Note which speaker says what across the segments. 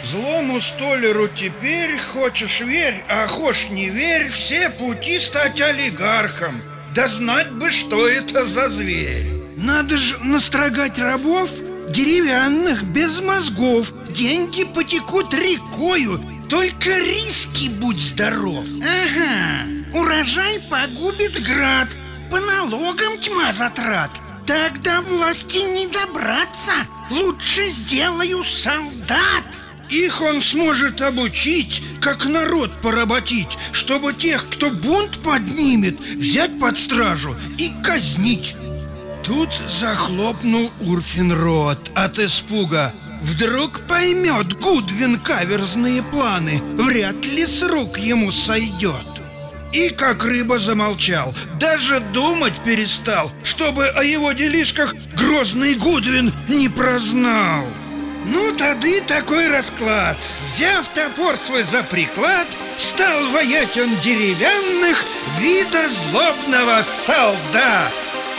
Speaker 1: Злому столяру теперь, хочешь верь, а хошь не верь, все пути стать олигархом. Да знать бы, что это за зверь. Надо же настрогать рабов, деревянных, без мозгов. Деньги потекут рекою, только риски будь здоров. Ага, урожай погубит град, по налогам тьма затрат. Так до власти не добраться, лучше сделаю солдат. Их он сможет обучить, как народ поработить, чтобы тех, кто бунт поднимет, взять под стражу и казнить. Тут захлопнул Урфин рот от испуга. Вдруг поймет Гудвин каверзные планы, вряд ли с рук ему сойдет. И как рыба замолчал, даже думать перестал, чтобы о его делишках грозный Гудвин не прознал. Ну, тады такой расклад. Взяв топор свой за приклад, стал воять он деревянных вида злобного солдат.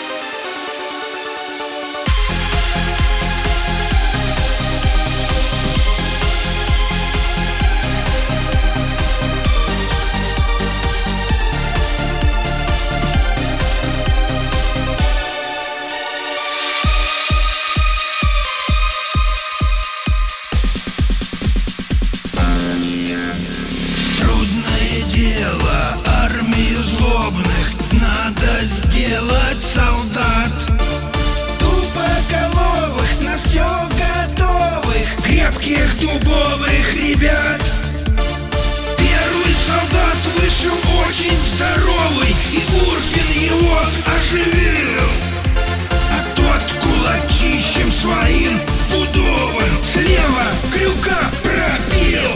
Speaker 1: Армию злобных надо сделать солдат, тупоголовых, на все готовых, крепких дубовых ребят. Первый солдат вышел очень здоровый, и Урфин его оживил. А тот кулачищем своим пудовым слева крюка пробил.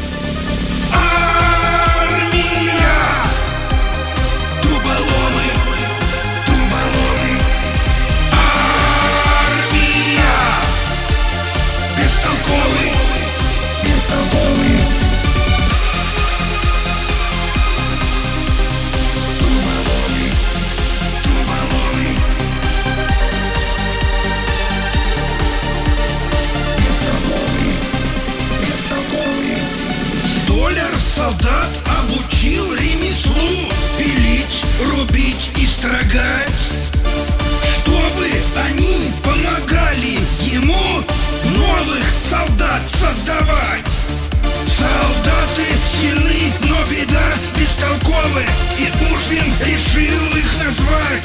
Speaker 1: Солдат обучил ремеслу пилить, рубить и строгать, чтобы они помогали ему новых солдат создавать. Солдаты сильны, но беда бестолковы, и Урфин решил их назвать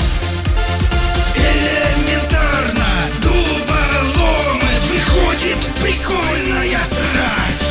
Speaker 1: элементарно дуболомы. Выходит прикольная трать.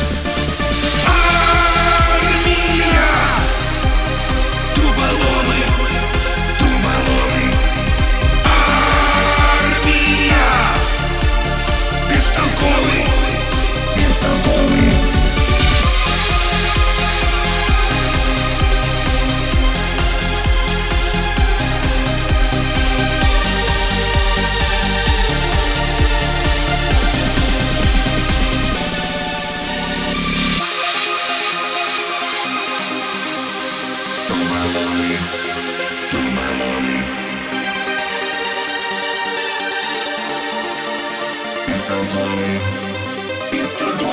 Speaker 1: It's